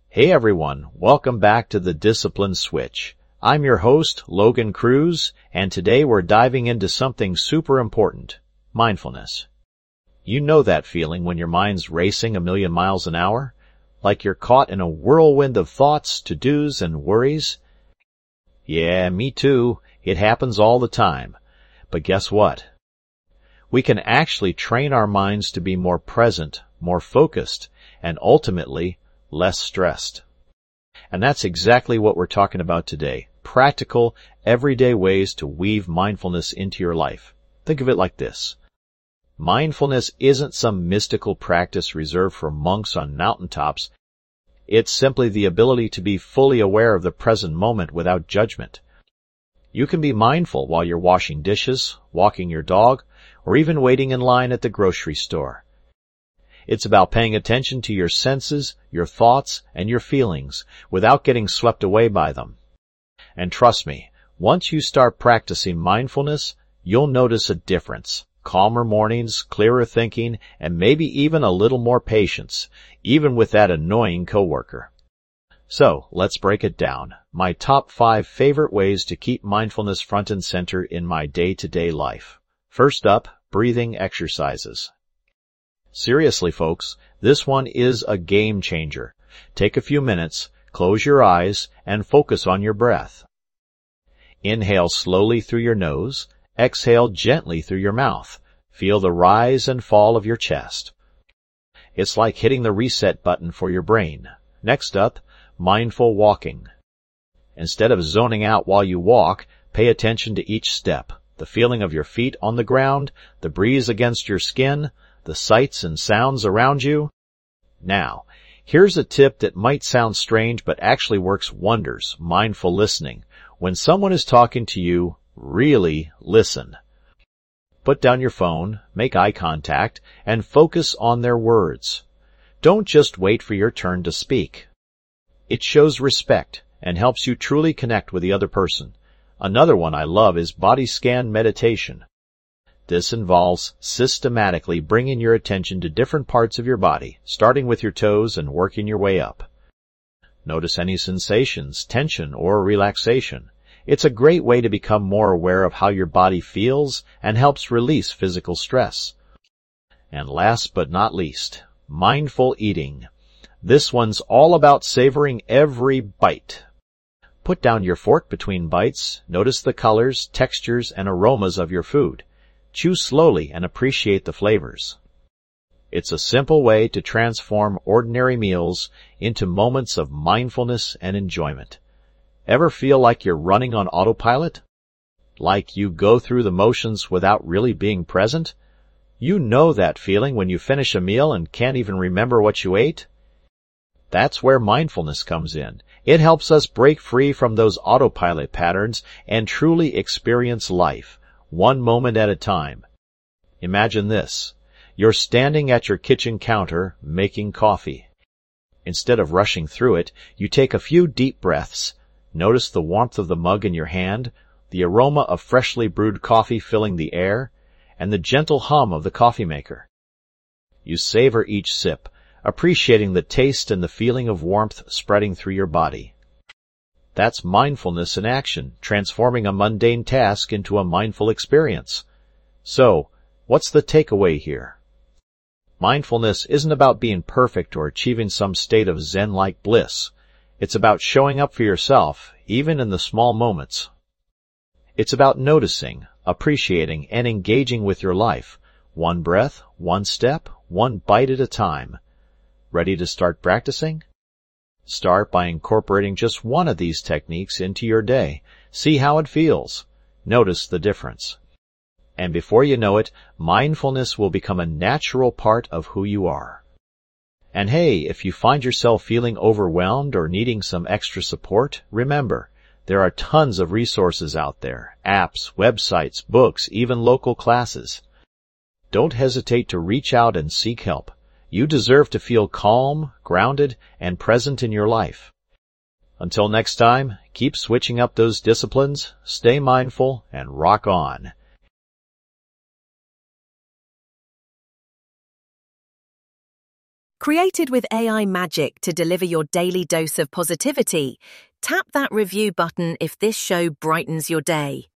Hey everyone, welcome back to the Discipline Switch. I'm your host, Logan Cruz, and today we're diving into something super important, mindfulness. You know that feeling when your mind's racing a million miles an hour? Like you're caught in a whirlwind of thoughts, to-dos, and worries? Yeah, me too. It happens all the time. But guess what? We can actually train our minds to be more present, more focused, and ultimately, less stressed. And that's exactly what we're talking about today. Practical, everyday ways to weave mindfulness into your life. Think of it like this. Mindfulness isn't some mystical practice reserved for monks on mountaintops. It's simply the ability to be fully aware of the present moment without judgment. You can be mindful while you're washing dishes, walking your dog, or even waiting in line at the grocery store. It's about paying attention to your senses, your thoughts, and your feelings without getting swept away by them. And trust me, once you start practicing mindfulness, you'll notice a difference. Calmer mornings, clearer thinking, and maybe even a little more patience, even with that annoying coworker. So, let's break it down. My top 5 favorite ways to keep mindfulness front and center in my day-to-day life. First up, breathing exercises. Seriously, folks, this one is a game changer. Take a few minutes, close your eyes, and focus on your breath. Inhale slowly through your nose, exhale gently through your mouth. Feel the rise and fall of your chest. It's like hitting the reset button for your brain. Next up, mindful walking. Instead of zoning out while you walk, pay attention to each step, the feeling of your feet on the ground, the breeze against your skin, the sights and sounds around you. Now, here's a tip that might sound strange but actually works wonders, mindful listening. When someone is talking to you, really listen. Put down your phone, make eye contact, and focus on their words. Don't just wait for your turn to speak. It shows respect and helps you truly connect with the other person. Another one I love is body scan meditation. This involves systematically bringing your attention to different parts of your body, starting with your toes and working your way up. Notice any sensations, tension, or relaxation. It's a great way to become more aware of how your body feels and helps release physical stress. And last but not least, mindful eating. This one's all about savoring every bite. Put down your fork between bites, notice the colors, textures, and aromas of your food. Chew slowly and appreciate the flavors. It's a simple way to transform ordinary meals into moments of mindfulness and enjoyment. Ever feel like you're running on autopilot? Like you go through the motions without really being present? You know that feeling when you finish a meal and can't even remember what you ate? That's where mindfulness comes in. It helps us break free from those autopilot patterns and truly experience life, one moment at a time. Imagine this. You're standing at your kitchen counter making coffee. Instead of rushing through it, you take a few deep breaths. Notice the warmth of the mug in your hand, the aroma of freshly brewed coffee filling the air, and the gentle hum of the coffee maker. You savor each sip, appreciating the taste and the feeling of warmth spreading through your body. That's mindfulness in action, transforming a mundane task into a mindful experience. So, what's the takeaway here? Mindfulness isn't about being perfect or achieving some state of Zen-like bliss. It's about showing up for yourself, even in the small moments. It's about noticing, appreciating, and engaging with your life, one breath, one step, one bite at a time. Ready to start practicing? Start by incorporating just one of these techniques into your day. See how it feels. Notice the difference. And before you know it, mindfulness will become a natural part of who you are. And hey, if you find yourself feeling overwhelmed or needing some extra support, remember, there are tons of resources out there, apps, websites, books, even local classes. Don't hesitate to reach out and seek help. You deserve to feel calm, grounded, and present in your life. Until next time, keep switching up those disciplines, stay mindful, and rock on. Created with AI magic to deliver your daily dose of positivity, tap that review button if this show brightens your day.